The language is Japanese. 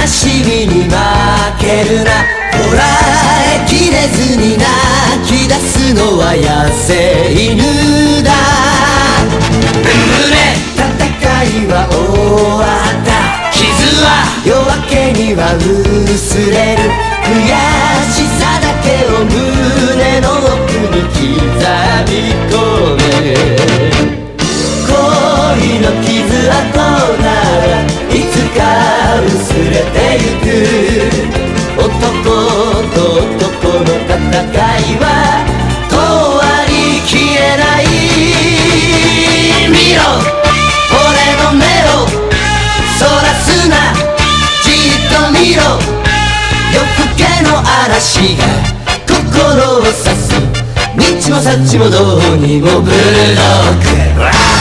しみに負けるな。こらえきれずに泣き出すのは野生犬だ。眠れ、戦いは終わった。傷は夜明けには薄れる。悔しさだけを胸の奥に刻み込め。恋の傷跡ならいつか薄れてゆく。男と男の戦いは終わりきれない。見ろ俺の目をそらすな、じっと見ろ。夜更けの嵐が心を刺す。ニッチもサッチもどうにもブルドッグ。